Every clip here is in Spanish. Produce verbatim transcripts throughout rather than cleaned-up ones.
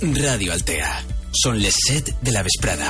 Ràdio Altea. Són les set de la vesprada.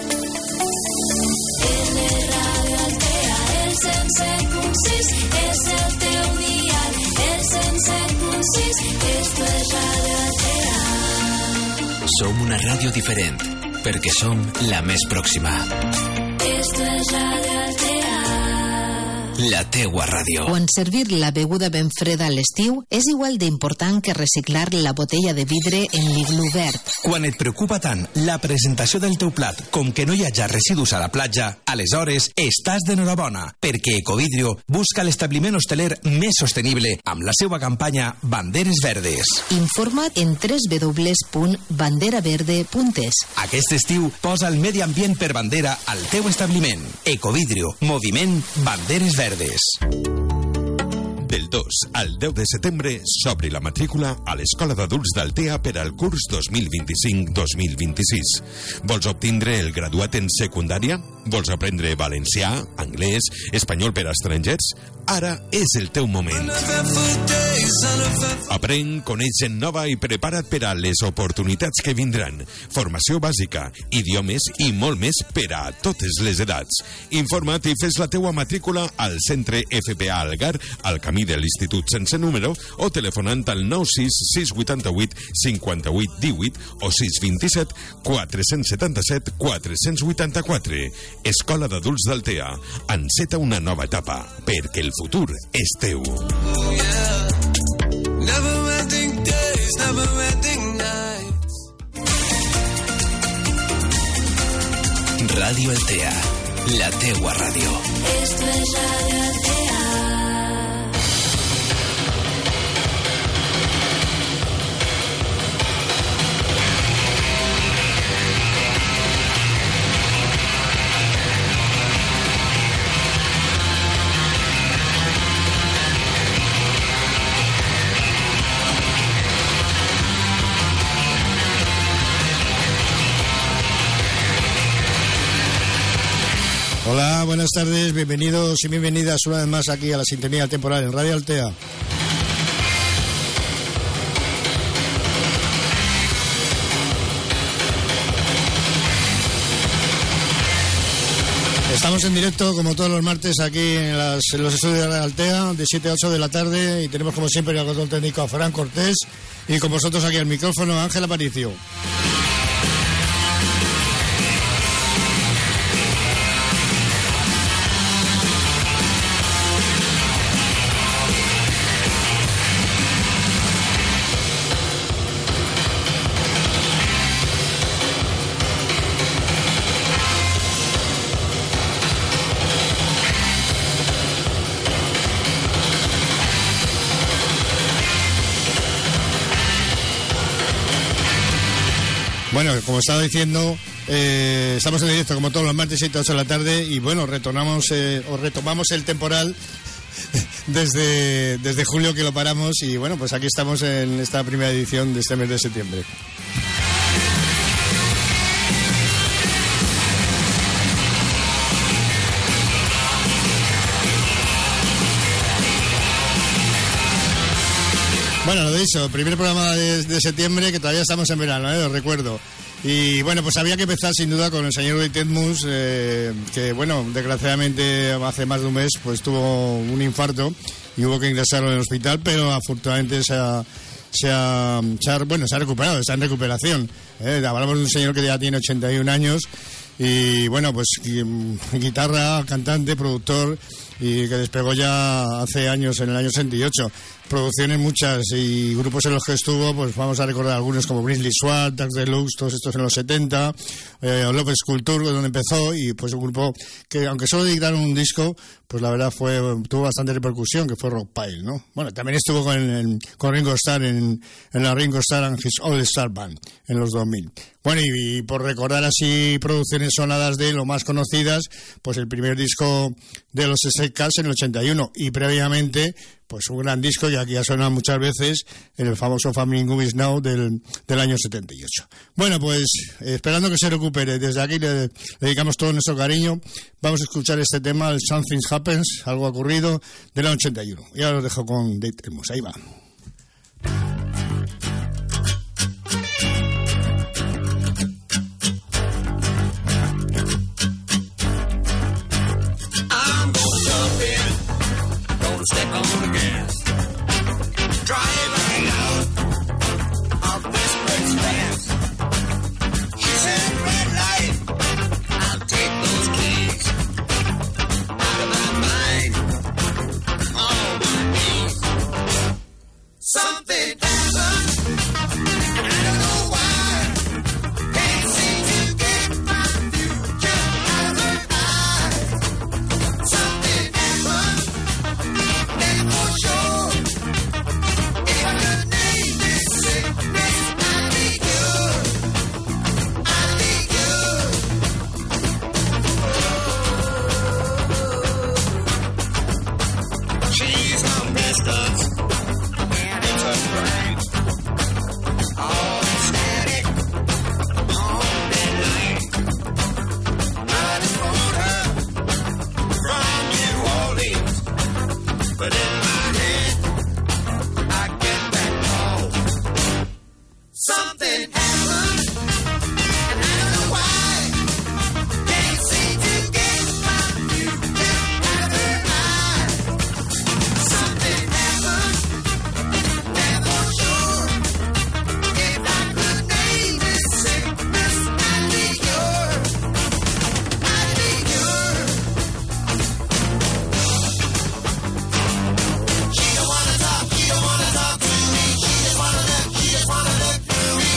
Ràdio Altea, el cent set punt sis, és el teu dial, el cent set punt sis, esto es Ràdio Altea. Som una ràdio diferent, perquè som la més pròxima. Esto es Ràdio Altea. La teua ràdio. Quan servir la beguda ben freda a l'estiu és igual d'important que reciclar la botella de vidre en l'iglú verd. Quan et preocupa tant la presentació del teu plat com que no hi hagi residus a la platja, aleshores estàs d'enhorabona, perquè Ecovidrio busca l'establiment hosteler més sostenible amb la seva campanya Banderes Verdes. Informa't en w w w punt bandera verde punt es. Aquest estiu posa el medi ambient per bandera al teu establiment. Ecovidrio, moviment Banderes Verdes. Del dos al deu de setembre s'obre la matrícula a l'Escola d'Adults d'Altea per al curs dos mil vint-i-cinc dos mil vint-i-sis. Vols obtindre el graduat en secundària? Vols aprendre valencià, anglès, espanyol per a estrangers? Ara és el teu moment. Aprèn, coneix gent nova i prepara't per a les oportunitats que vindran. Formació bàsica, idiomes i molt més per a totes les edats. Informa't i fes la teua matrícula al Centre F P A Algar, al camí de l'Institut sense número, o telefonant al nou sis sis vuitanta-vuit cinquanta-vuit divuit o sis vint-i-set quatre-cents setanta-set quatre-cents vuitanta-quatre. Escola d'Adults d'Altea. Enceta una nova etapa, perquè el futur és teu. Ràdio Altea, la teua ràdio. Esto es Ràdio Altea. Hola, buenas tardes, bienvenidos y bienvenidas una vez más aquí a la sintonía temporal en Radio Altea. Estamos en directo como todos los martes aquí en, las, en los estudios de Radio Altea de siete a ocho de la tarde y tenemos como siempre el control técnico a Fran Cortés y con vosotros aquí al micrófono Ángel Aparicio. Bueno, como estaba diciendo, eh, estamos en directo como todos los martes, siete a ocho de la tarde, y bueno, retornamos eh, o retomamos el temporal desde, desde julio que lo paramos, y bueno, pues aquí estamos en esta primera edición de este mes de septiembre. Bueno, lo dicho, primer programa de, de septiembre, que todavía estamos en verano, ¿eh? Os recuerdo. Y bueno, pues había que empezar sin duda con el señor David Edmunds, eh, que bueno, desgraciadamente hace más de un mes pues tuvo un infarto y hubo que ingresarlo en el hospital, pero afortunadamente se ha, se ha, se ha, bueno, se ha recuperado, está en recuperación. ¿eh? Hablamos de un señor que ya tiene ochenta y un años y bueno, pues guitarra, cantante, productor, y que despegó ya hace años, en el año sesenta y ocho. Producciones muchas y grupos en los que estuvo, pues vamos a recordar algunos como Brinsley Swat, Tax Deluxe, todos estos en los setenta, eh, López Culture, donde empezó, y pues un grupo que aunque solo editaron un disco, pues la verdad fue tuvo bastante repercusión, que fue Rock Pile, ¿no? Bueno, también estuvo con, en, con Ringo Starr en, en la Ringo Starr and His All Star Band en los dos mil. Bueno, y, y por recordar así producciones sonadas de lo más conocidas, pues el primer disco de los S K S en el ochenta y uno, y previamente pues un gran disco, y aquí ha sonado muchas veces, en el famoso Family Movies Now del, del año setenta y ocho. Bueno, pues eh, esperando que se recupere, desde aquí le, le dedicamos todo nuestro cariño. Vamos a escuchar este tema, el Something Happens, algo ha ocurrido, del año ochenta y uno. Y ahora lo dejo con Dave Edmunds, ahí va. step on the gas. Driving out of Westbrook's fast. She said, red light, I'll take those keys. Out of my mind, on my knees. Something happened, I don't know why. Can't seem to get my future out of her eyes. Something happened, that's for sure. If I could name this sickness, I'd be good. I'd be good. She's on distance, and it's a brain. All static, on that line. I just want her from New Orleans, but in my head, I get that call. Something happened, and I don't know why. Can't seem to get my future out of her eyes. Something happened, that's for sure. If I could name this sickness, I'd be yours. I'd be yours. She don't wanna talk, she don't wanna talk to me. She just wanna look, she just wanna look through me.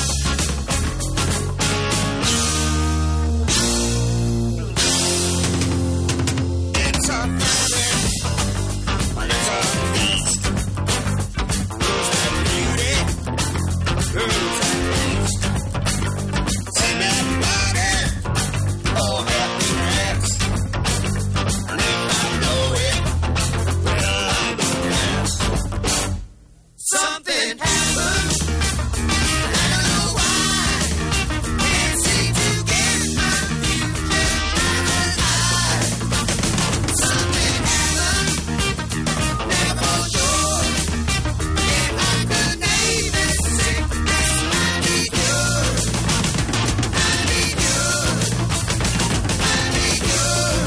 It's a feeling, but it's a beast. Who's that beauty? Who's that beast? Send that body, oh happiness. And if I know it, well I don't care. Something happened, and I don't know why. Can't seem to get my future out of her eyes. Something happened, never for sure. If I could name this sickness, I'd be yours. I'd be yours. I'd be yours.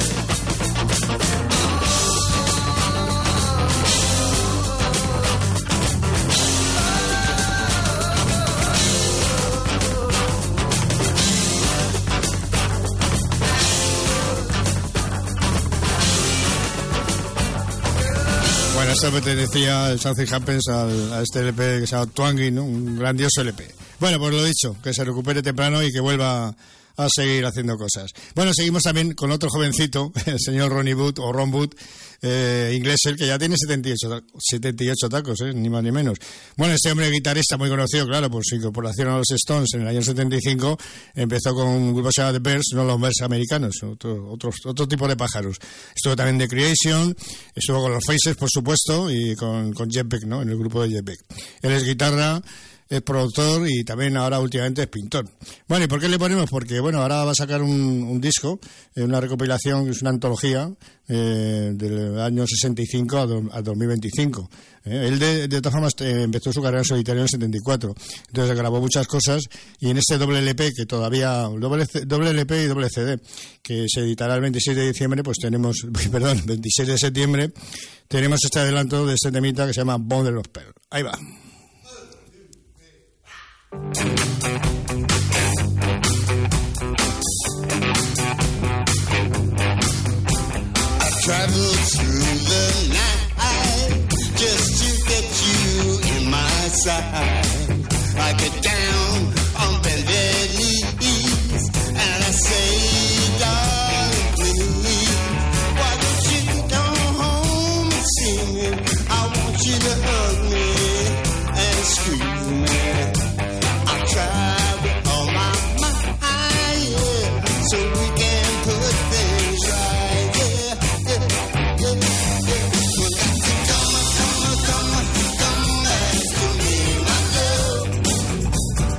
Bueno, esto pertenecía el Something Happens al, a este L P que se llama Twangy, ¿no? Un grandioso L P. Bueno, pues lo dicho, que se recupere temprano y que vuelva a seguir haciendo cosas. Bueno, seguimos también con otro jovencito, el señor Ronnie Wood, o Ron Wood, eh, inglés, el que ya tiene setenta y ocho tacos, eh, ni más ni menos. Bueno, este hombre guitarrista muy conocido, claro, por su incorporación a los Stones en el año setenta y cinco, empezó con un grupo que se llama The Birds, no los Birds americanos, otro, otro, otro tipo de pájaros. Estuvo también The Creation, estuvo con los Faces, por supuesto, y con, con Jeff Beck, ¿no? En el grupo de Jeff Beck. Él es guitarra, es productor y también ahora últimamente es pintor. Bueno, ¿y por qué le ponemos? Porque, bueno, ahora va a sacar un, un disco, eh, una recopilación, que es una antología eh, del año sesenta y cinco a, do, a dos mil veinticinco. Eh, él, de, de todas formas, eh, empezó su carrera en solitario en el setenta y cuatro. Entonces grabó muchas cosas y en este doble L P, que todavía, doble, doble L P y doble C D, que se editará el veintiséis de diciembre, pues tenemos, perdón, veintiséis de septiembre, tenemos este adelanto de este temita que se llama Bundle of Pearl. Ahí va. Travel through the night just to get you in my sight. I get down on bended knees and I say, darling, please, why don't you come home and see me? I want you to hug me and squeeze me. I travel on my mind, yeah, so we can put things right, yeah. Come, come, come, come back to me, my love.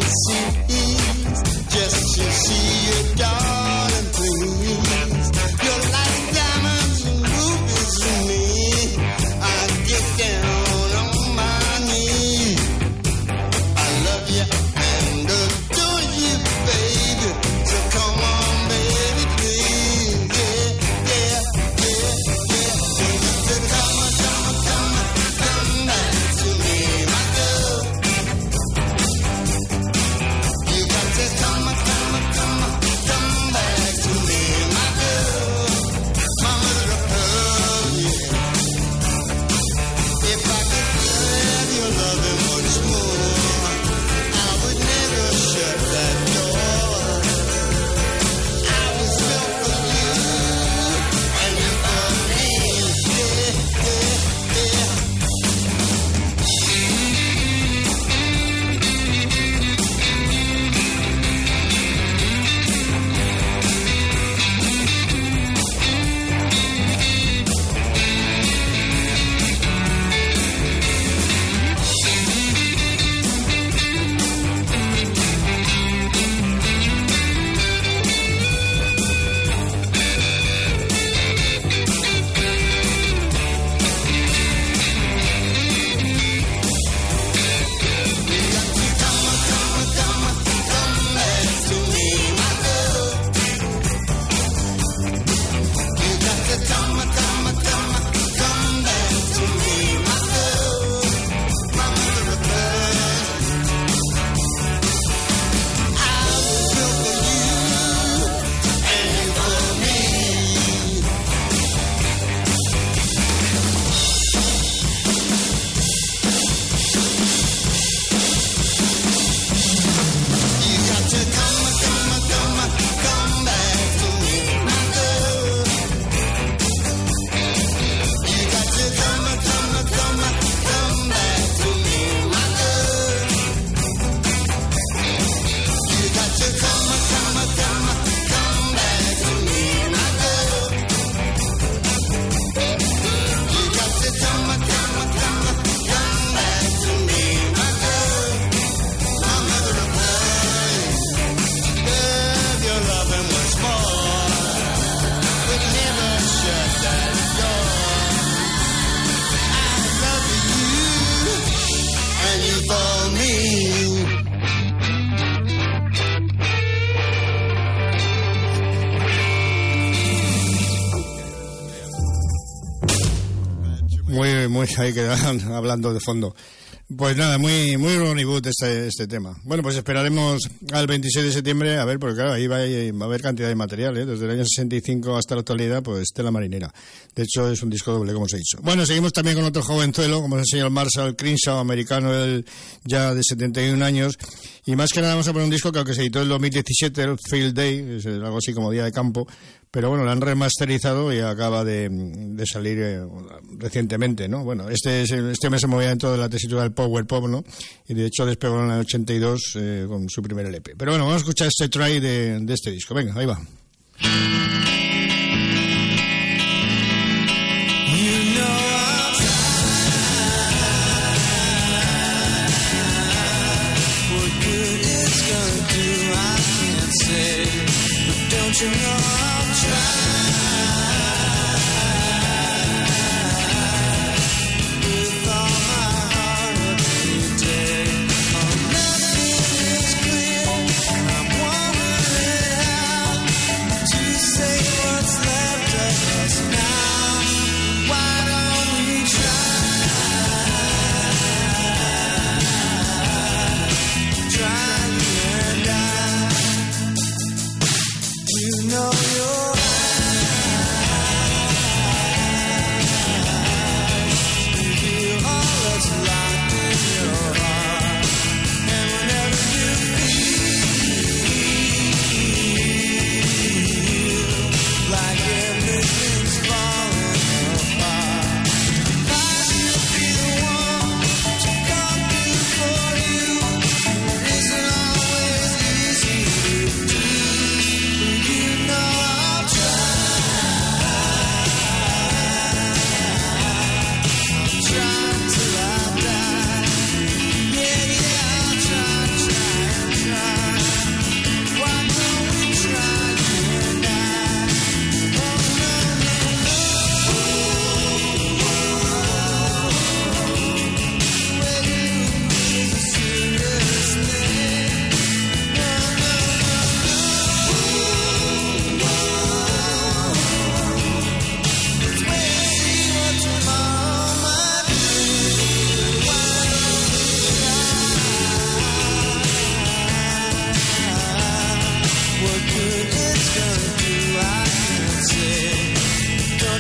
seas, just to see your darling, please. You're like diamonds and rubies to me. I get down on my knees. I love you and adore you, baby. So come on, baby, please. Yeah, yeah, yeah, yeah. So come on, come on, come on, come back to me, my girl. You got to come on, come on, come on, come back to me, my girl. My mother of pearl, yeah. If I could have your loving once more, I would never shut that door. I was built for you, and you for me. Yeah, yeah, yeah. Muy, muy, ahí quedan hablando de fondo. Pues nada, muy muy Ronnie Wood este, este tema. Bueno, pues esperaremos al veintiséis de septiembre, a ver, porque claro, ahí va, va a haber cantidad de material, ¿eh? Desde el año sesenta y cinco hasta la actualidad, pues tela marinera. De hecho, es un disco doble, como os he dicho. Bueno, seguimos también con otro jovenzuelo, como es el señor Marshall Crenshaw, americano, él ya de setenta y un años. Y más que nada vamos a poner un disco que aunque se editó en dos mil diecisiete, el Field Day, es algo así como Día de Campo, pero bueno, lo han remasterizado y acaba de, de salir eh, recientemente, ¿no? Bueno, este es el, este mes se movía dentro de la tesitura del Power Pop, ¿no? Y de hecho despegó en el ochenta y dos eh, con su primer L P. Pero bueno, vamos a escuchar este try de, de este disco. Venga, ahí va. Don't you know I'll try with all my heart every day? Oh, nothing is clear, and I'm wondering how to say what's left of us now. Why don't we try? Try you and I. You know you're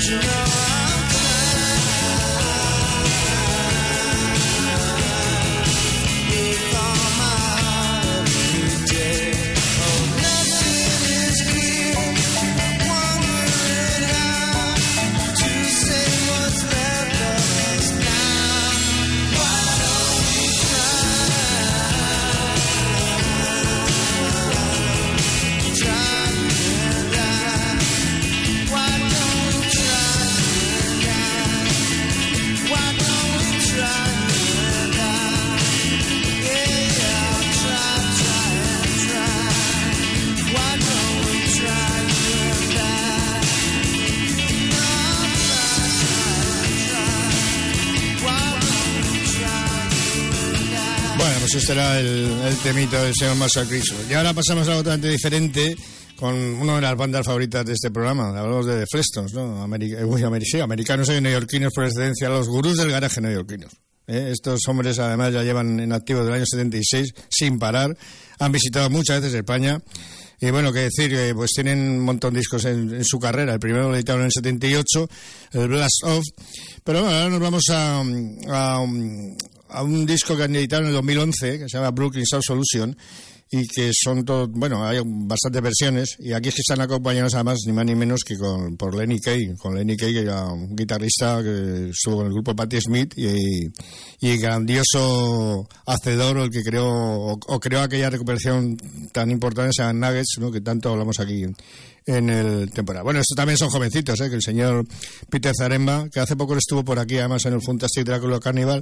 Este era el, el temito del señor Marshall Criso. Y ahora pasamos a algo totalmente diferente con una de las bandas favoritas de este programa. Hablamos de The Flintstones, ¿no? America, uy, Ameri- sí, americanos y neoyorquinos por excelencia, los gurús del garaje neoyorquinos. ¿eh? Estos hombres además ya llevan en activo del año setenta y seis sin parar. Han visitado muchas veces España. Y bueno, qué decir, eh, pues tienen un montón de discos en, en su carrera. El primero lo editaron en el setenta y ocho, el Blast Off. Pero bueno, ahora nos vamos a... a a un disco que han editado en el dos mil once, que se llama Brooklyn Sound Solution, y que son todo, bueno, hay bastantes versiones, y aquí es que están acompañados además ni más ni menos que con, por Lenny Kaye, con Lenny Kaye, que era un guitarrista que estuvo con el grupo Patti Smith, y, y grandioso hacedor, o el que creó, o, o creó aquella recuperación tan importante, se llama Nuggets, ¿no? Que tanto hablamos aquí en el temporada. Bueno, estos también son jovencitos, ¿eh? Que el señor Peter Zaremba, que hace poco estuvo por aquí, además en el Fantastic Drácula Carnival,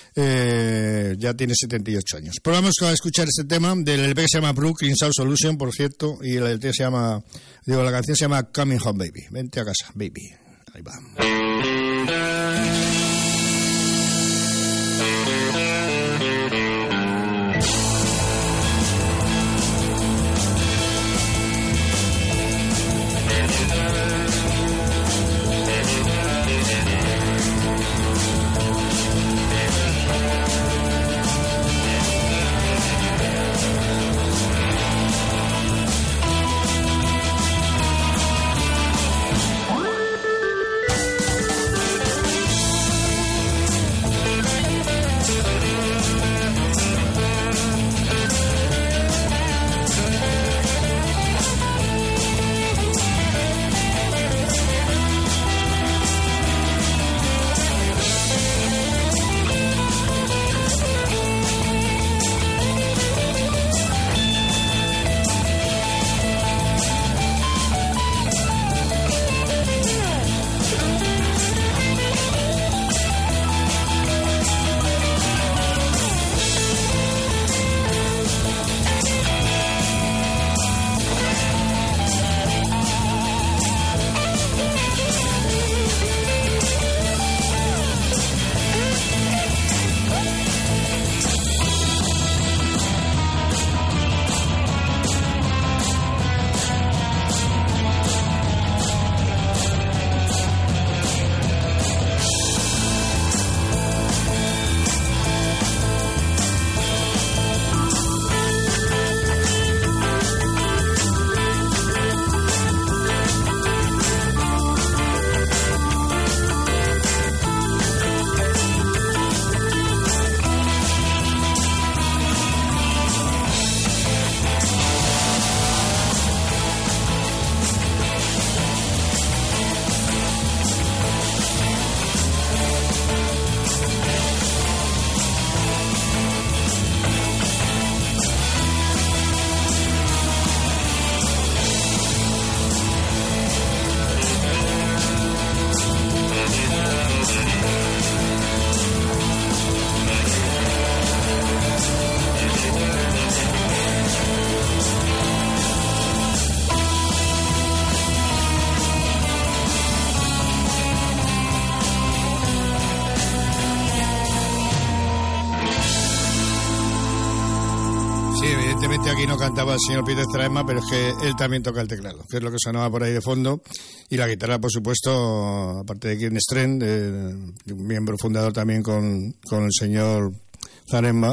eh, ya tiene setenta y ocho años. Pero vamos a escuchar este tema del L P que se llama Brooklyn Sound Solution, por cierto, y el L P se llama, digo, la canción se llama Coming Home Baby. Vente a casa, baby. Ahí va. Aquí no cantaba el señor Peter Zaremba, pero es que él también toca el teclado, que es lo que sonaba por ahí de fondo, y la guitarra, por supuesto, aparte de Kirn Strand, eh, miembro fundador también con, con el señor Zaremba,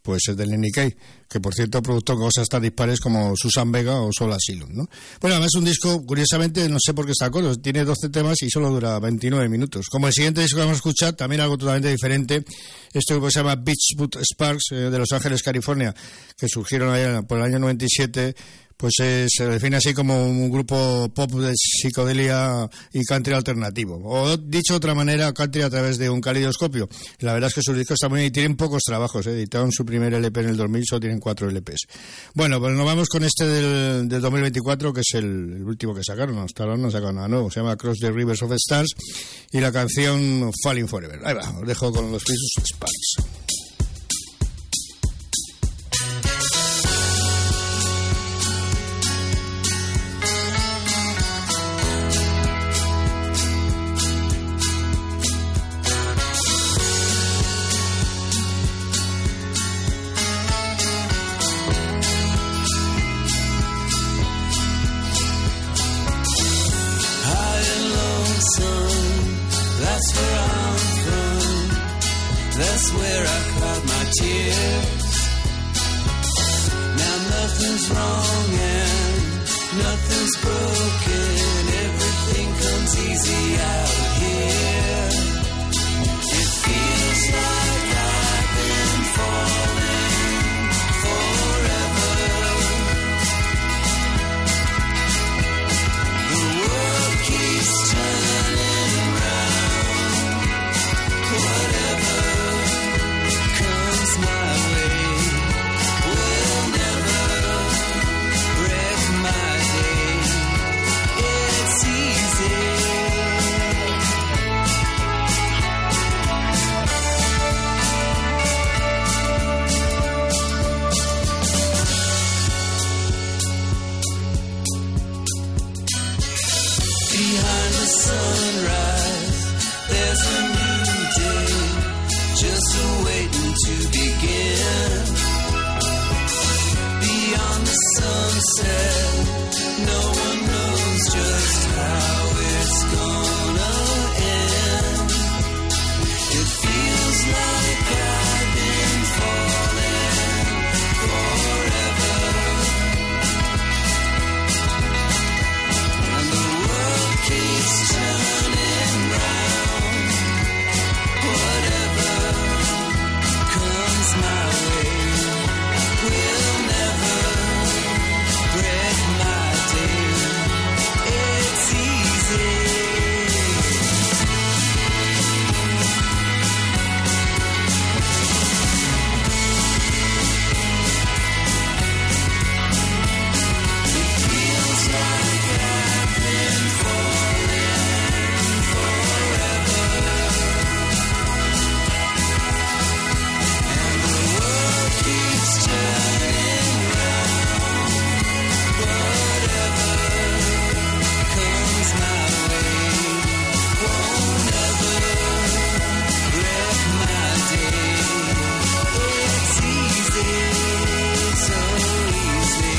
pues es de Lenny Kaye, que por cierto produjo cosas tan dispares como Susan Vega o Soul Asylum, ¿no? Bueno, además es un disco, curiosamente, no sé por qué está corto, tiene doce temas y solo dura veintinueve minutos. Como el siguiente disco que vamos a escuchar, también algo totalmente diferente, este grupo se llama Beachwood Sparks, eh, de Los Ángeles, California, que surgieron allá por el año noventa y siete. Pues es, se define así como un grupo pop de psicodelia y country alternativo. O dicho de otra manera, country a través de un calidoscopio. La verdad es que sus discos están muy bien y tienen pocos trabajos. ¿eh? Editaron su primer L P en el dos mil, solo tienen cuatro L Ps. Bueno, pues nos vamos con este del, del dos mil veinticuatro, que es el, el último que sacaron. Hasta ahora no sacaron nada nuevo. Se llama Across the Rivers of Stars y la canción Falling Forever. Ahí va, os dejo con los Beachwood Sparks. That's where I cried my tears. Now nothing's wrong and nothing's broken. Everything comes easy out here. It feels like I've been falling forever. The world keeps turning round. Whatever my way will never wreck my day. It's easy. Behind the sunrise, there's a new day, just waiting to begin. Beyond the sunset, no one knows just how it's gonna end. It feels like I've been falling forever, and the world keeps turning round. Whatever comes my way will never break my day. It's easy. It feels like I've been falling forever, and the world keeps turning round. Whatever comes my way won't ever wreck my day. It's easy, so easy.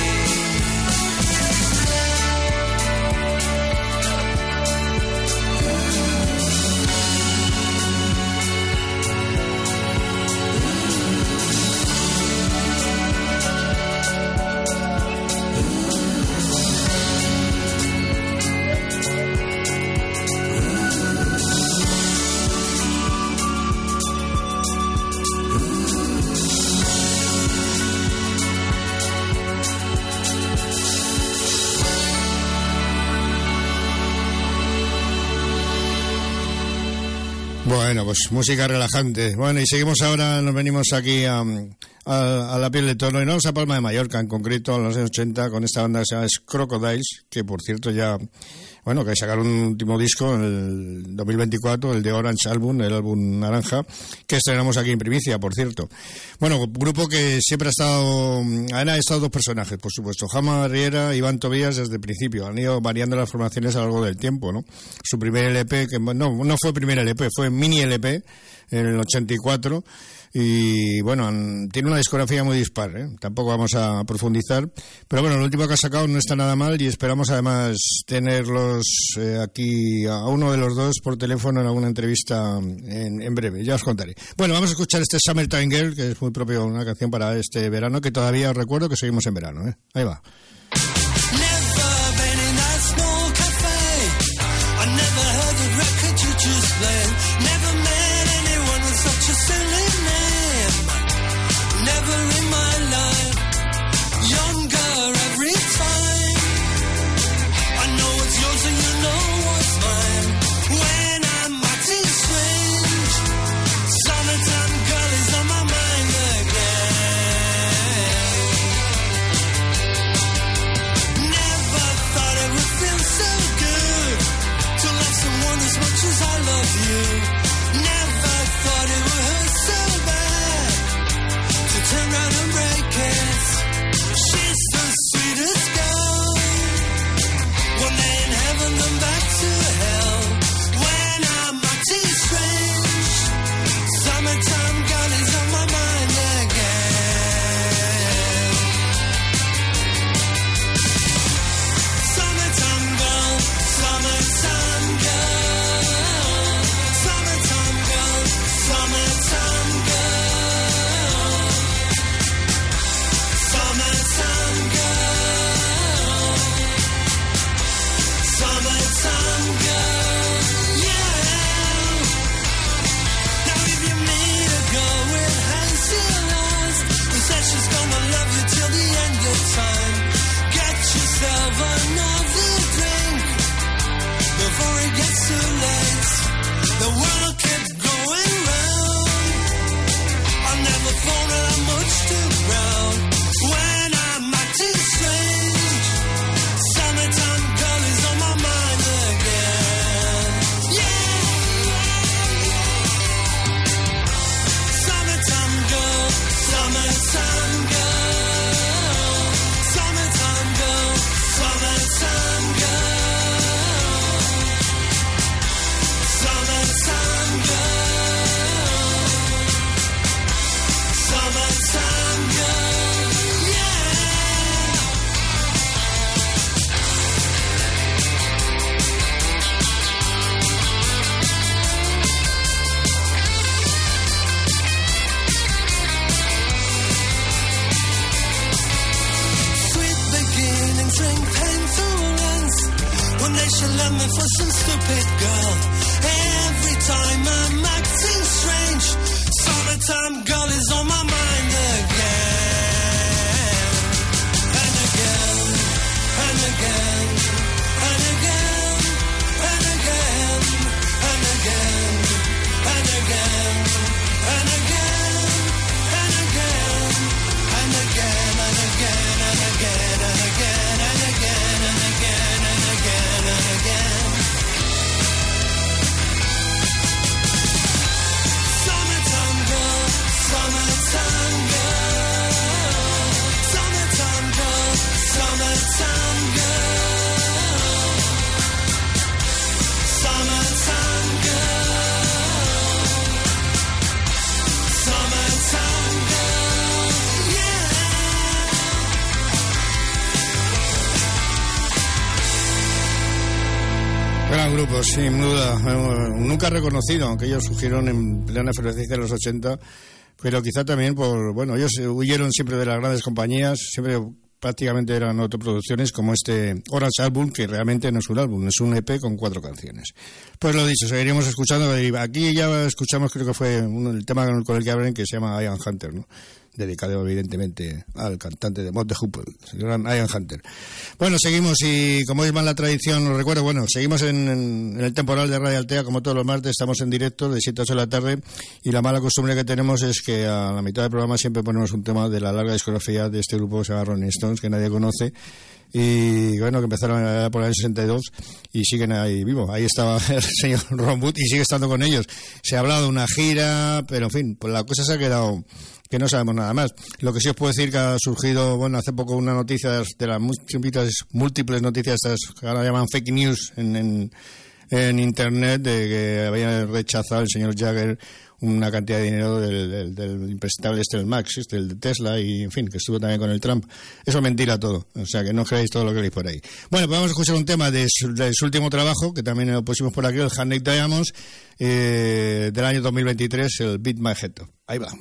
Bueno, pues música relajante. Bueno, y seguimos ahora, nos venimos aquí a, a, a la piel de toro y nos vamos a Palma de Mallorca, en concreto a los años ochenta, con esta banda que se llama Crocodiles, que por cierto ya, bueno, que sacaron un último disco en el dos mil veinticuatro, el de Orange Album, el álbum naranja, que estrenamos aquí en primicia, por cierto. Bueno, grupo que siempre ha estado, han estado dos personajes, por supuesto, Jama Riera y Iván Tobías desde el principio, han ido variando las formaciones a lo largo del tiempo, ¿no? Su primer L P, que no, no fue primer L P, fue mini L P, en el ochenta y cuatro. Y bueno, tiene una discografía muy dispar, ¿eh? Tampoco vamos a profundizar, pero bueno, lo último que ha sacado no está nada mal y esperamos además tenerlos eh, aquí a uno de los dos por teléfono en alguna entrevista en, en breve, ya os contaré. Bueno, vamos a escuchar este Summertime Girl, que es muy propio, una canción para este verano, que todavía os recuerdo que seguimos en verano, ¿eh? Ahí va. Grupos, sin duda, nunca reconocido, aunque ellos surgieron en plena efervescencia de los ochenta, pero quizá también por, bueno, ellos huyeron siempre de las grandes compañías, siempre prácticamente eran autoproducciones como este Orange Album, que realmente no es un álbum, es un E P con cuatro canciones. Pues lo dicho, seguiríamos escuchando, aquí ya escuchamos, creo que fue uno, el tema con el que abren, que se llama Ian Hunter, ¿no? Dedicado evidentemente al cantante de Mod the Hoople, el gran Ian Hunter. Bueno, seguimos y como es más la tradición, os recuerdo, bueno, seguimos en, en, en el temporal de Radio Altea, como todos los martes, estamos en directo de siete a ocho de la tarde y la mala costumbre que tenemos es que a la mitad del programa siempre ponemos un tema de la larga discografía de este grupo que se llama Rolling Stones, que nadie conoce. Y bueno, que empezaron por el sesenta y dos y siguen ahí vivos. Ahí estaba el señor Ron Wood y sigue estando con ellos. Se ha hablado de una gira, pero en fin, pues la cosa se ha quedado que no sabemos nada más. Lo que sí os puedo decir que ha surgido, bueno, hace poco una noticia de las múltiples, múltiples noticias estas que ahora llaman fake news en, en, en internet, de que había rechazado el señor Jagger una cantidad de dinero del, del, del impresentable este, el Max, este, el de Tesla, y en fin, que estuvo también con el Trump. Eso es mentira todo, o sea que no creáis todo lo que leéis por ahí. Bueno, pues vamos a escuchar un tema de su, de su último trabajo, que también lo pusimos por aquí, el Handmade Diamonds, eh, del año dos mil veintitrés, el Beat My Head Up. Ahí va.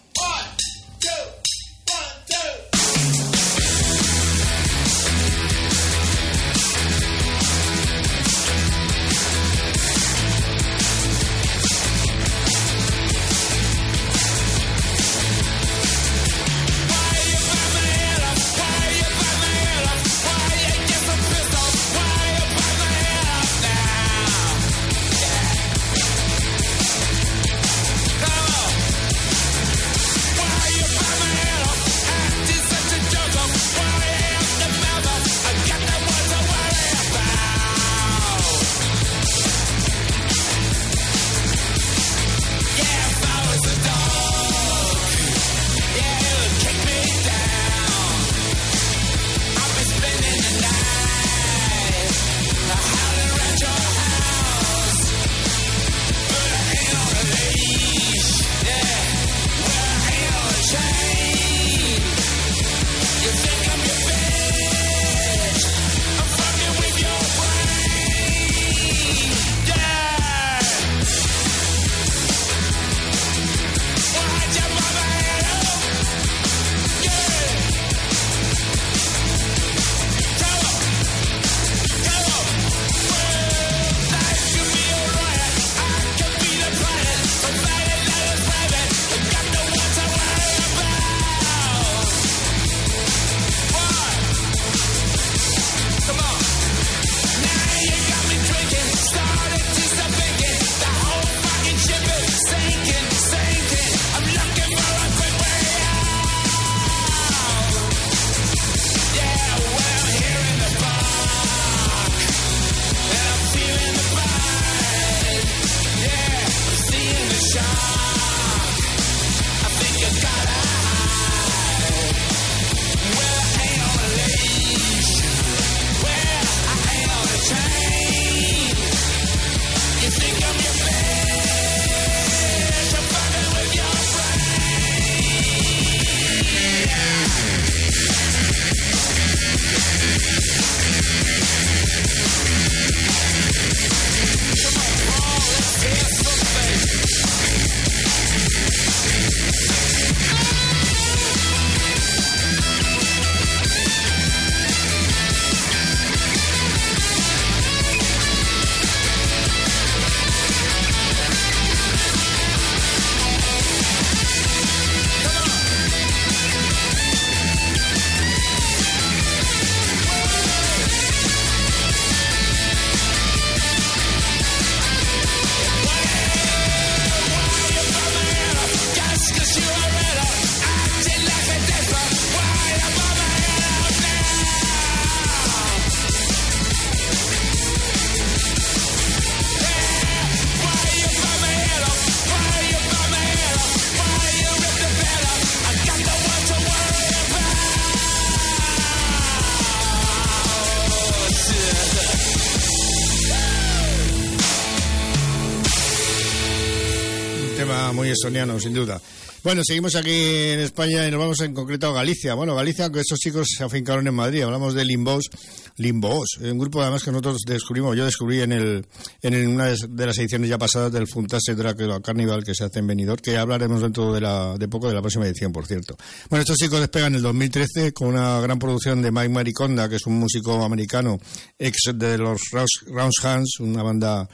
Muy estoniano, sin duda. Bueno, seguimos aquí en España y nos vamos en concreto a Galicia. Bueno, Galicia, aunque estos chicos se afincaron en Madrid. Hablamos de Limbos, Limbos, un grupo además que nosotros descubrimos, yo descubrí en el en una de las ediciones ya pasadas del Funtastic Dracula Carnival que se hace en Benidorm, que hablaremos dentro de la de poco de la próxima edición, por cierto. Bueno, estos chicos despegan en el dos mil trece con una gran producción de Mike Mariconda, que es un músico americano, ex de los Roundhands, una banda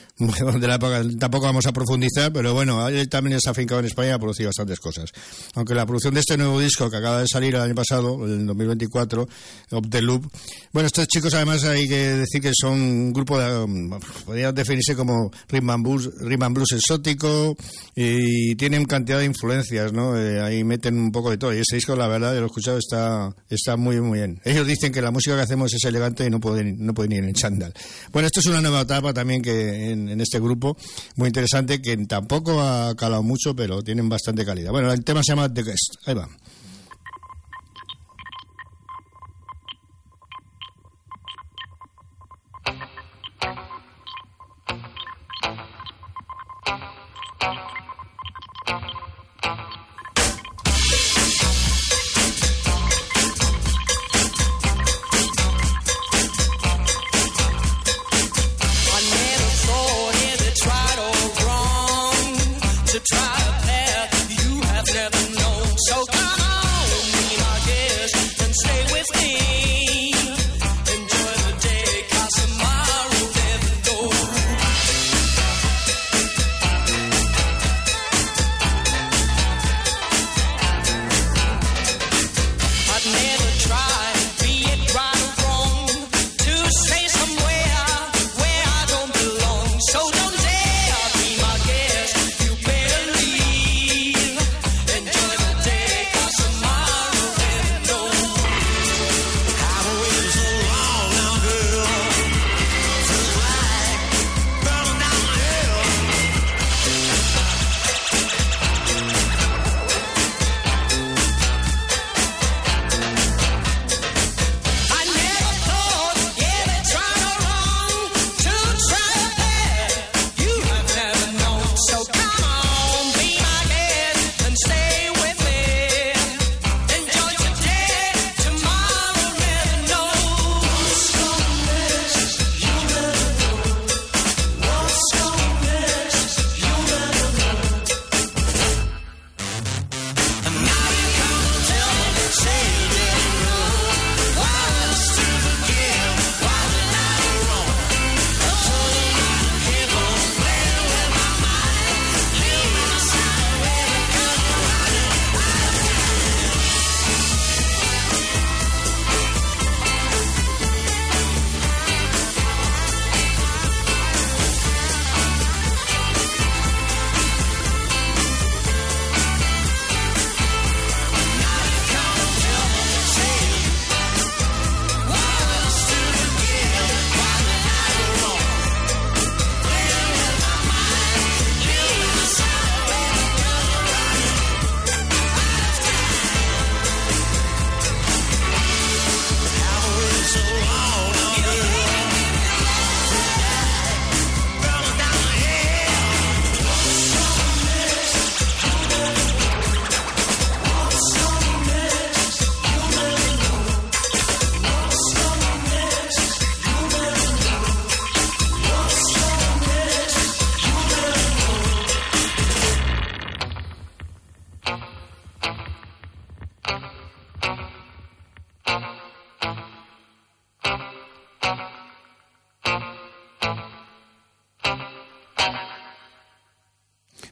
de la época. Tampoco vamos a profundizar, pero bueno, él también está afincado en España y ha producido bastantes cosas. Aunque la producción de este nuevo disco que acaba de salir el año pasado, el dos mil veinticuatro, Of the Loop, bueno, estos chicos además hay que decir que son un grupo de, podría definirse como rhythm and blues, rhythm and blues exótico, y tienen cantidad de influencias, ¿no? Eh, ahí meten un poco de todo, y este disco, la verdad, yo lo he escuchado, está, está muy, muy bien. Ellos dicen que la música que hacemos es elegante y no pueden, no pueden ir en chándal. Bueno, esto es una nueva etapa también que en, en este grupo, muy interesante, que tampoco ha calado mucho, pero tienen bastante calidad. Bueno, el tema se llama The Guest. Ahí va.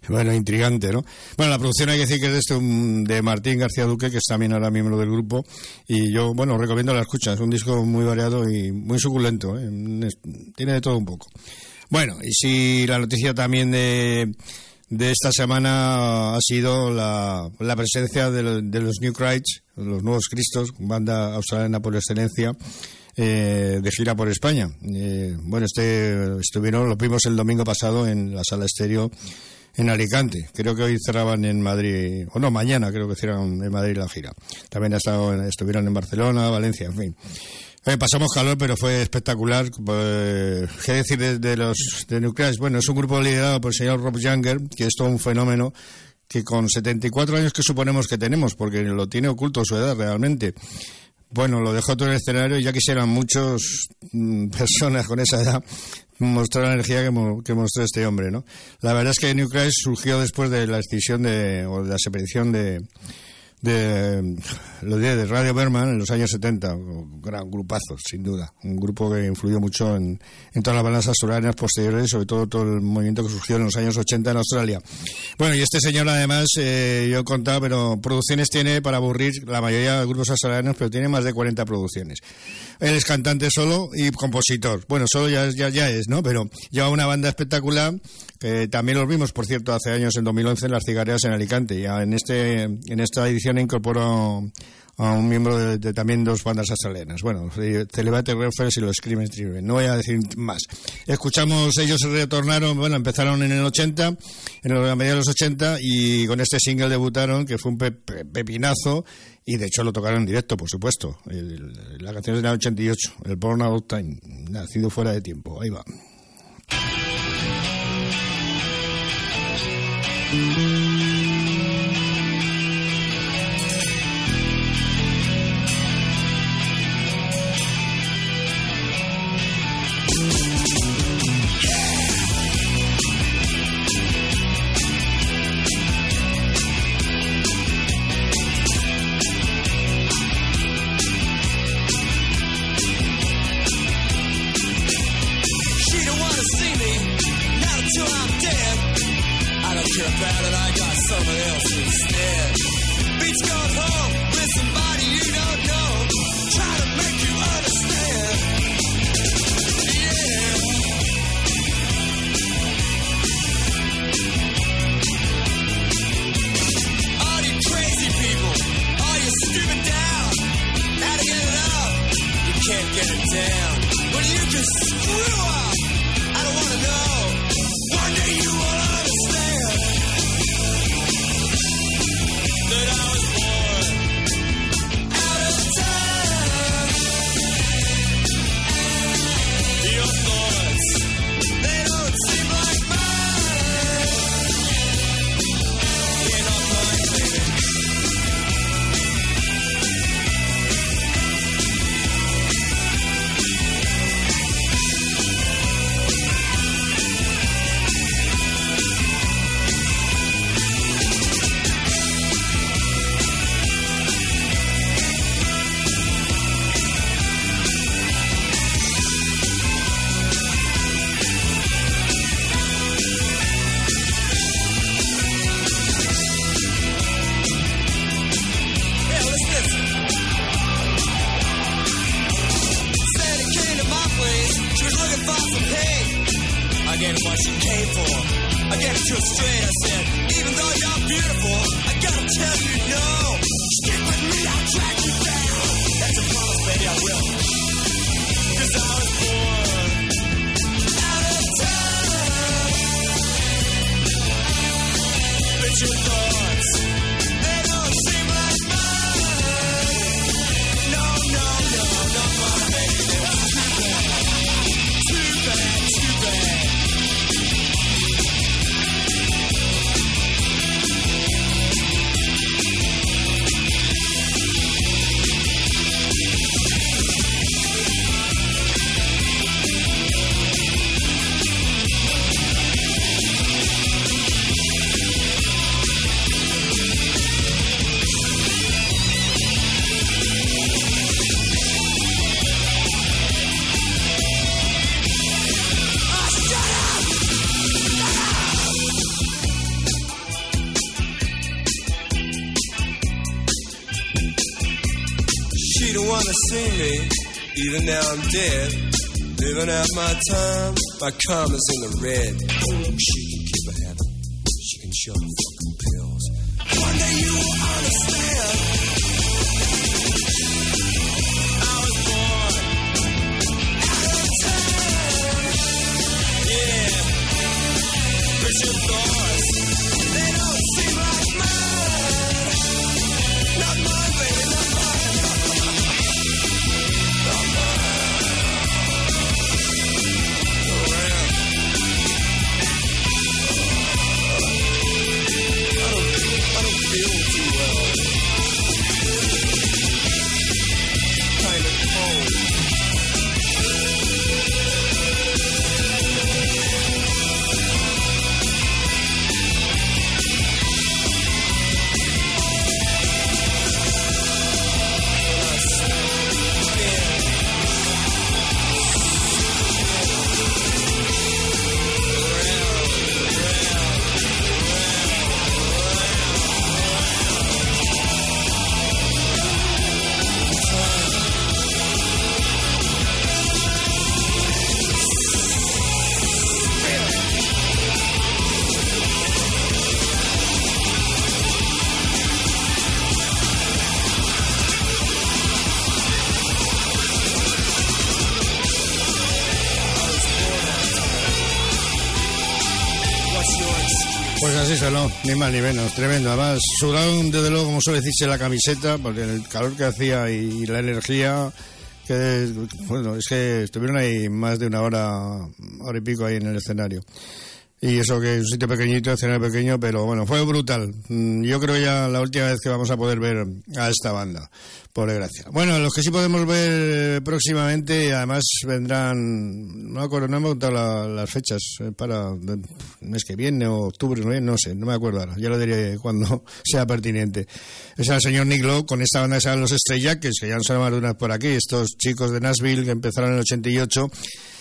Bueno, intrigante, ¿no? Bueno, la producción hay que decir que es de, este, un, de Martín García Duque, que es también ahora miembro del grupo, y yo, bueno, recomiendo la escucha. Es un disco muy variado y muy suculento, ¿eh? Tiene de todo un poco. Bueno, y si la noticia también de, de esta semana ha sido la, la presencia de, lo, de los New Christ, los Nuevos Cristos, banda australiana por excelencia, Eh, de gira por España. Eh, bueno, este estuvieron, lo vimos el domingo pasado en la Sala Estéreo en Alicante. Creo que hoy cerraban en Madrid, o no, mañana creo que cierran en Madrid la gira. También ha estado, estuvieron en Barcelona, Valencia, en fin. Eh, pasamos calor, pero fue espectacular. Eh, ¿Qué decir de, de los de New Christ? Bueno, es un grupo liderado por el señor Rob Younger, que es todo un fenómeno, que con setenta y cuatro años que suponemos que tenemos, porque lo tiene oculto su edad realmente. Bueno, lo dejó todo en el escenario y ya quisieran muchos mmm, personas con esa edad mostrar la energía que, mo que mostró este hombre, ¿no? La verdad es que New Christ surgió después de la escisión de, o de la separación de, de, lo de, de Radio Berman en los años setenta, un gran grupazo, sin duda, un grupo que influyó mucho en, en todas las bandas australianas posteriores, sobre todo todo el movimiento que surgió en los años ochenta en Australia. Bueno, y este señor además, eh, yo he contado, pero producciones tiene para aburrir la mayoría de grupos australianos, pero tiene más de cuarenta producciones. Él es cantante solo y compositor. Bueno, solo ya, ya, ya es, ¿no? Pero lleva una banda espectacular, que también los vimos, por cierto, hace años, en dos mil once, en Las Cigarreras en Alicante. Ya en este en esta edición incorporó a un miembro de, de también dos bandas australianas. Bueno, Celebrate Reference y los Screaming Treatment. No voy a decir más. Escuchamos, ellos se retornaron, bueno, empezaron en el ochenta, en la media de los ochenta, y con este single debutaron, que fue un pe pe pepinazo, y de hecho lo tocaron en directo, por supuesto. El, la canción es del ochenta y ocho, el Born Out Time, nacido fuera de tiempo. Ahí va. see me, even now I'm dead. Living out my time, my karma's in the red. She can keep a habit, she can show the fucking pills. One day you will understand. I was born out of time. Yeah, but your thoughts, they don't seem like mine. Not mine, baby, not mine. Not mine. Pues así sonó, ni más ni menos, tremendo. Además, sudaron desde luego, como suele decirse, la camiseta, porque el calor que hacía y, y la energía, que bueno, es que estuvieron ahí más de una hora, hora y pico ahí en el escenario. Y eso que es un sitio pequeñito, escenario pequeño, pero bueno, fue brutal. Yo creo ya la última vez que vamos a poder ver a esta banda, por desgracia. Bueno, los que sí podemos ver próximamente, además vendrán, no me acuerdo, no me he contado la, las fechas, eh, para el mes que viene o octubre, no, no sé, no me acuerdo ahora, ya lo diré cuando sea pertinente. Es el señor Nick Lowe con esta banda que se llama Los Stray Jackets, que ya han sonado más de una por aquí, estos chicos de Nashville que empezaron en el ochenta y ocho,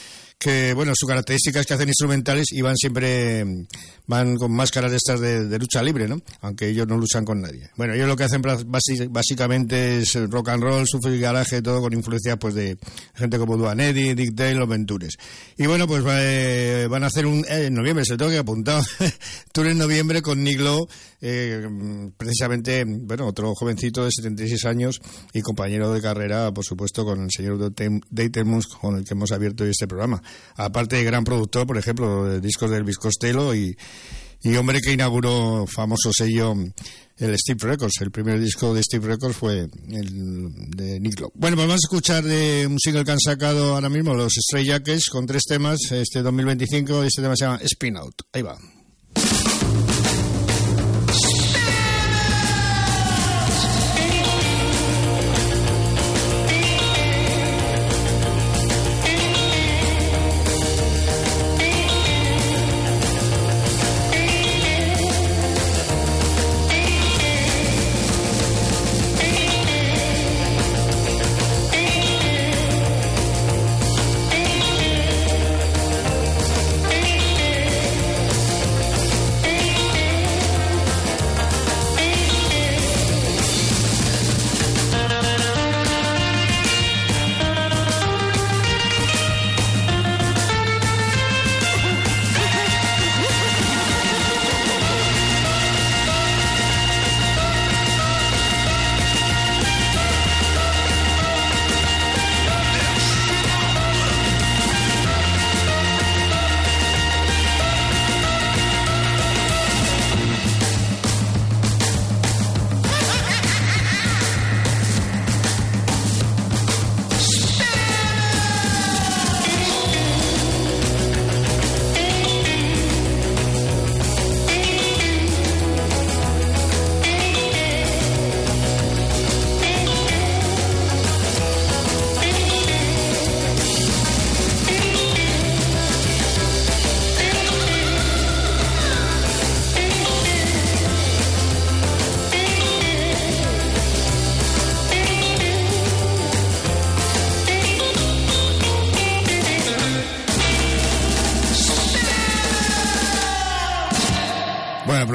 que bueno, su característica es que hacen instrumentales y van siempre, van con máscaras de estas de, de lucha libre, ¿no? Aunque ellos no luchan con nadie. Bueno, ellos lo que hacen basi- básicamente es rock and roll, surf y garaje, todo con influencia pues de gente como Duane Eddy, Dick Dale, Los Ventures. Y bueno, pues eh, van a hacer un, eh, en noviembre, se lo tengo que apuntar, tour en noviembre con Nick Lowe, eh, precisamente, bueno, otro jovencito de setenta y seis años y compañero de carrera, por supuesto, con el señor Dave Tellmus, con el que hemos abierto hoy este programa. Aparte de gran productor, por ejemplo, de discos de Elvis Costello y, y hombre que inauguró famoso sello, el Steve Records. El primer disco de Steve Records fue el de Nick Lowe. Bueno, pues vamos a escuchar de un single que han sacado ahora mismo los Stray Jackets con tres temas, este dos mil veinticinco, y este tema se llama Spin Out. Ahí va. Spin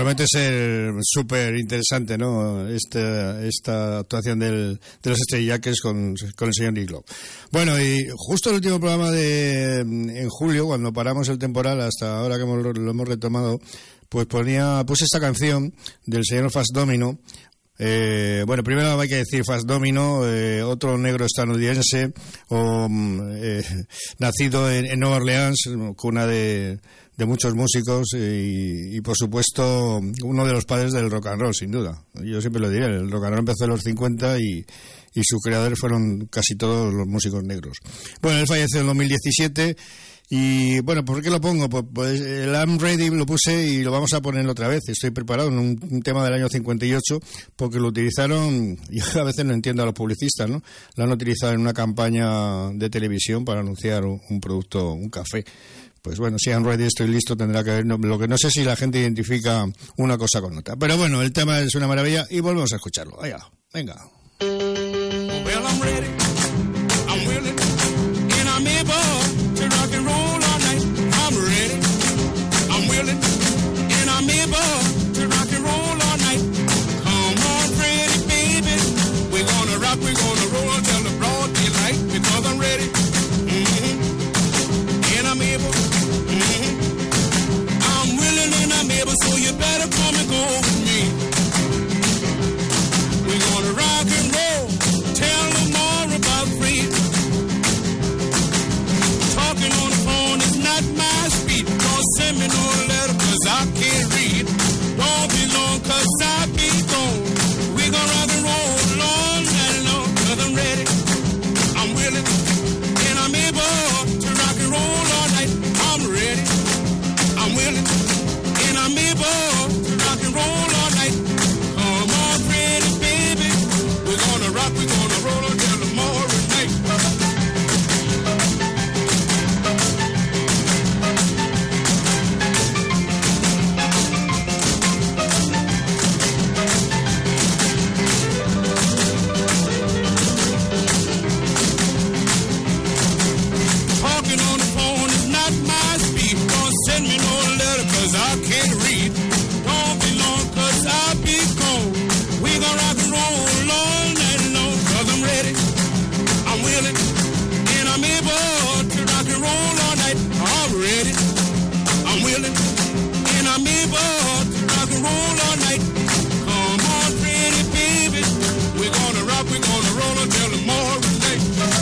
promete ser súper interesante, ¿no? Esta, esta actuación del, de los Stray Jackets con, con el señor Nick Lowe. Bueno, y justo el último programa de en julio, cuando paramos el temporal, hasta ahora que hemos, lo hemos retomado, pues ponía, puse esta canción del señor Fats Domino. Eh, bueno, primero hay que decir Fats Domino, eh, otro negro estadounidense, o, eh, nacido en, en Nueva Orleans, cuna de, de muchos músicos y, y, por supuesto, uno de los padres del rock and roll, sin duda. Yo siempre lo diré, el rock and roll empezó en los cincuenta y, y sus creadores fueron casi todos los músicos negros. Bueno, él falleció en dos mil diecisiete. Y bueno, ¿por qué lo pongo? Pues, pues el I'm Ready lo puse y lo vamos a poner otra vez. Estoy preparado en un, un tema del año cincuenta y ocho, porque lo utilizaron, yo a veces no entiendo a los publicistas, ¿no? Lo han utilizado en una campaña de televisión para anunciar un, un producto, un café. Pues bueno, si I'm Ready, estoy listo, tendrá que ver. No, lo que no sé si la gente identifica una cosa con otra. Pero bueno, el tema es una maravilla y volvemos a escucarlo. Allá, venga. Well, I'm ready, I'm willing, and I'm able to rock and roll all night. I'm ready, I'm willing, and I'm able to rock and roll all night. Come on, pretty baby, we're gonna rock, we're gonna roll till the broad daylight, because I'm ready, mm-hmm. and I'm able, mm-hmm. I'm willing and I'm able, so you better come and go with me. We're gonna rock and roll, tell them more about free. Talking on the phone is not my speed. Don't send me no letter, cause I can't read. Don't be long, cause I be gone. We gon' rock and roll all night long, cause I'm ready, I'm willing, and I'm able to rock and roll all night. I'm ready, I'm willing, and I'm able to rock and roll all night. Come on, pretty baby, we're gonna rock, we're gonna roll until tomorrow night. Talking on the phone is not my speed. Don't send me no letter, cause I can't read. Don't be long, cause I'll be gone. We gon' rock and roll all night long, cause I'm ready, I'm willing, and I'm able to rock and roll all night. I'm ready, I'm willing, and I'm able to rock and roll all night. Come on, pretty baby, we're gonna rock, we're gonna roll until tomorrow night.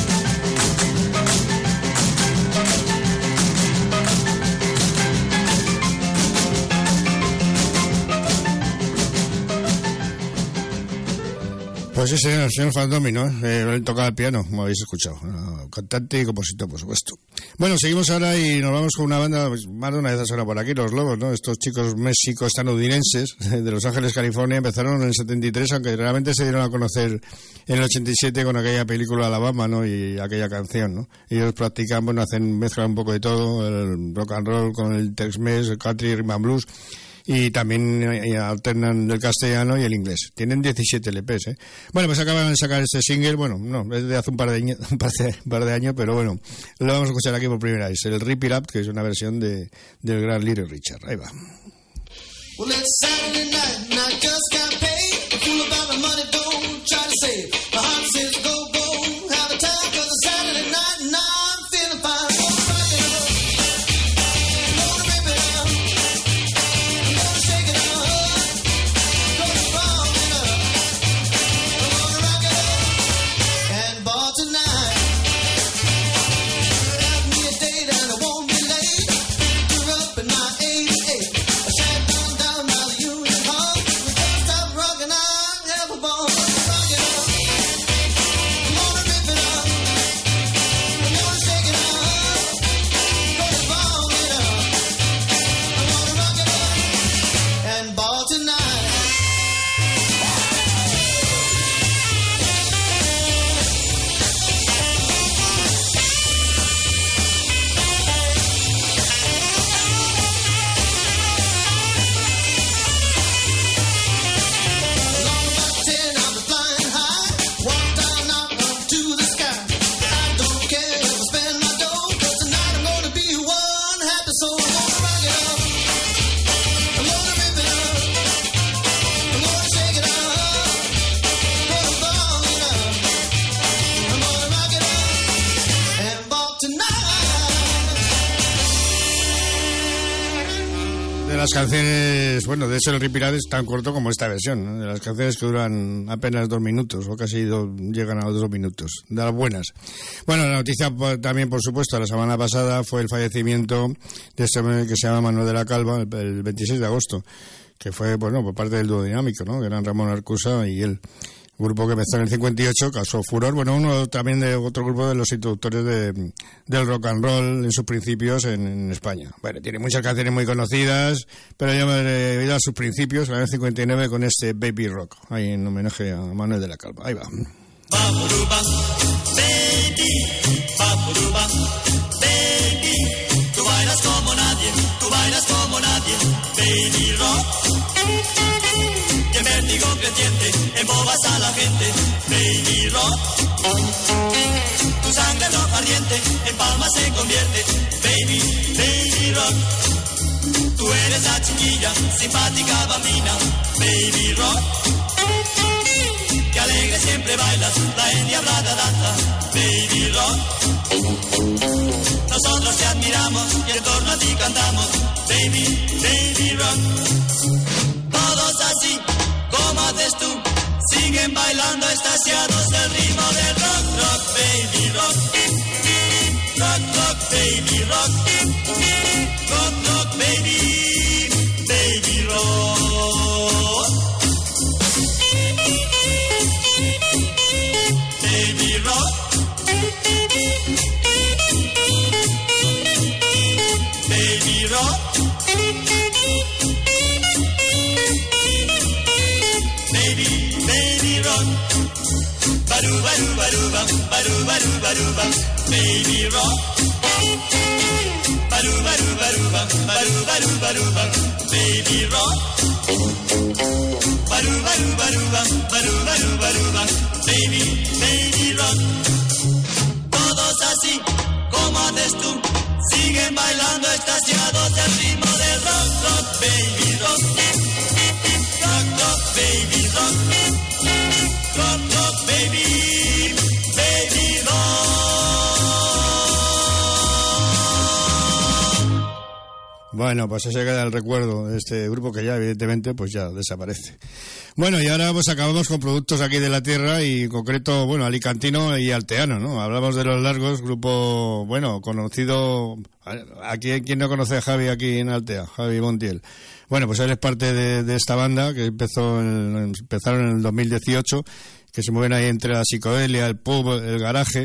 Pues sí, señor, el señor Fats Domino, ¿eh? Él tocaba el piano, como habéis escuchado, ¿no? Cantante y compositor, por supuesto. Bueno, seguimos ahora y nos vamos con una banda, pues, más de una vez ha sonado por aquí, Los Lobos, ¿no? Estos chicos méxico-estadounidenses de Los Ángeles, California, empezaron en el setenta y tres, aunque realmente se dieron a conocer en el ochenta y siete con aquella película Alabama, ¿no? Y aquella canción, ¿no? Ellos practican, bueno, hacen, mezclan un poco de todo, el rock and roll con el Tex-Mex, el country, rhythm and blues, y también eh, alternan el castellano y el inglés. Tienen diecisiete L Pes, ¿eh? Bueno, pues acaban de sacar este single, bueno, no, es de hace un par de, años, un par de, un par de años, pero bueno, lo vamos a escuchar aquí por primera vez, el Rip It Up, que es una versión de, del gran Little Richard. Ahí va. Well, it's Saturday night and I just got paid. A fool about my money, don't try to save. My heart says go, go, have a time, cause it's Saturday night and I'm feeling fine. Rock it las canciones, bueno, de hecho el Repeat es tan corto como esta versión, ¿no? De las canciones que duran apenas dos minutos, o casi do, llegan a los dos minutos, de las buenas. Bueno, la noticia también, por supuesto, la semana pasada fue el fallecimiento de este hombre que se llama Manuel de la Calva, el, el veintiséis de agosto, que fue, bueno, por parte del dúo dinámico, ¿no? Que eran Ramón Arcusa y él. Grupo que empezó en el cincuenta y ocho, causó furor. Bueno, uno también de otro grupo de los introductores de, del rock and roll en sus principios en, en España. Bueno, tiene muchas canciones muy conocidas, pero yo me he ido a sus principios, en el cincuenta y nueve, con este Baby Rock, ahí en homenaje a Manuel de la Calva. Ahí va. Baburuba, baby, baburuba, baby, tú bailas como nadie, tú bailas como nadie, Baby Rock. Y el vértigo creciente embobas a la gente, Baby Rock. Tu sangre roja ardiente en palmas se convierte, Baby, Baby Rock. Tú eres la chiquilla, simpática bambina, Baby Rock. Que alegre siempre bailas, la endiablada danza, Baby Rock. Nosotros te admiramos y en torno a ti cantamos, Baby, Baby Rock. Todos así, como haces tú, siguen bailando extasiados el ritmo del rock, rock, baby, rock. Rock, rock, baby, rock. Rock, rock, baby, baby, rock. Baby, rock. Baby, rock. Baru, baru, baruba, baru, baru, baruba, Baby Rock. Baru, baru, baruba, baru, baru, baruba, Baby Rock. Baru, baru, baruba, baru, baru, baruba, Baby, Baby Rock. Todos así, como haces tú, siguen bailando extasiados el ritmo del rock, rock, baby, rock. Rock, rock, baby, rock. Rock, rock, baby, baby, rock. Bueno, pues ese queda el recuerdo de este grupo que ya, evidentemente, pues ya desaparece. Bueno, y ahora pues acabamos con productos aquí de la tierra y en concreto, bueno, alicantino y alteano, ¿no? Hablamos de Los Largos, grupo, bueno, conocido. Aquí, ¿quién no conoce a Javi aquí en Altea? Javi Montiel. Bueno, pues él es parte de, de esta banda que empezó en, empezaron en el dos mil dieciocho, que se mueven ahí entre la psicodelia, el pub, el garaje.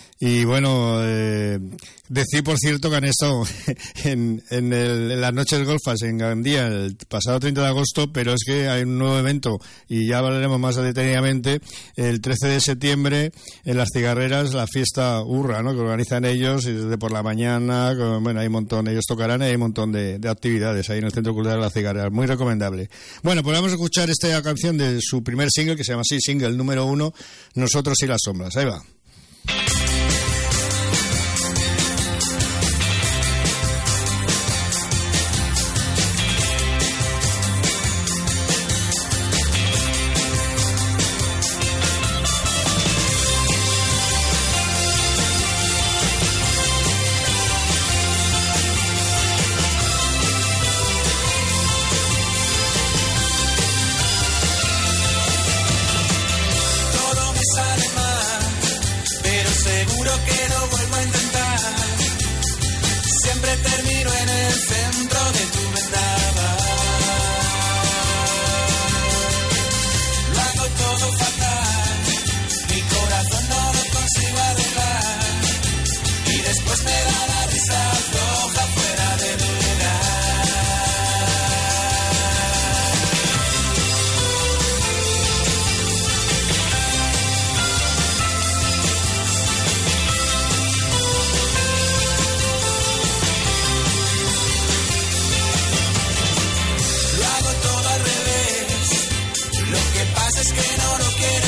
Y bueno, eh, decir por cierto que han estado en, en, el, en las noches golfas en Gandía el pasado treinta de agosto, pero es que hay un nuevo evento y ya hablaremos más detenidamente el trece de septiembre en las cigarreras, la fiesta Urra, ¿no? Que organizan ellos y desde por la mañana, bueno, hay un montón, ellos tocarán y hay un montón de, de actividades ahí en el Centro Cultural de las Cigarreras, muy recomendable. Bueno, pues vamos a escuchar esta canción de su primer single que se llama así, single número uno, Nosotros y las sombras. Ahí va.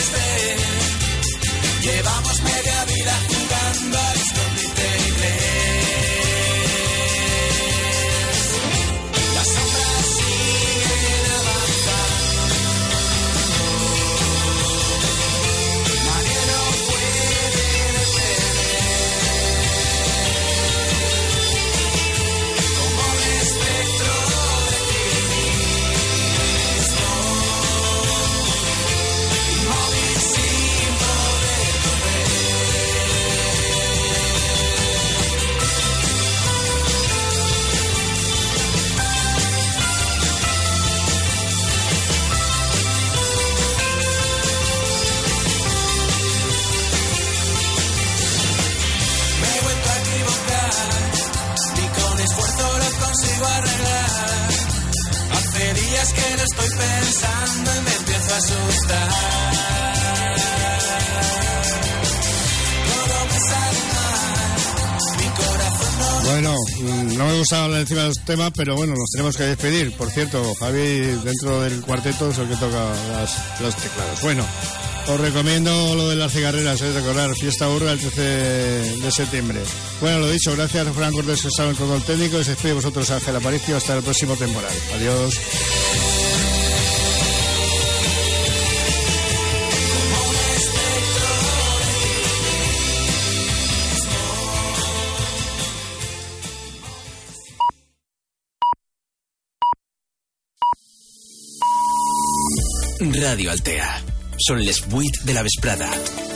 Llevamos media vida jugando al escondite inglés. ni con esfuerzo lo consigo arreglar. Hace días que lo estoy pensando y me empiezo a asustar. Todo me sale mal, mi corazón no... Bueno, no me gusta hablar encima de los temas, pero bueno, nos tenemos que despedir. Por cierto, Javi, dentro del cuarteto, es el que toca las, los teclados. Bueno, os recomiendo lo de las cigarreras, es recordar, Fiesta Urra el trece de septiembre. Bueno, lo dicho, gracias a Fran Cortés que estaba en el control técnico, y se despide vosotros, Ángel Aparicio, hasta el próximo temporal. Adiós. Radio Altea. Són les vuit de la vesprada.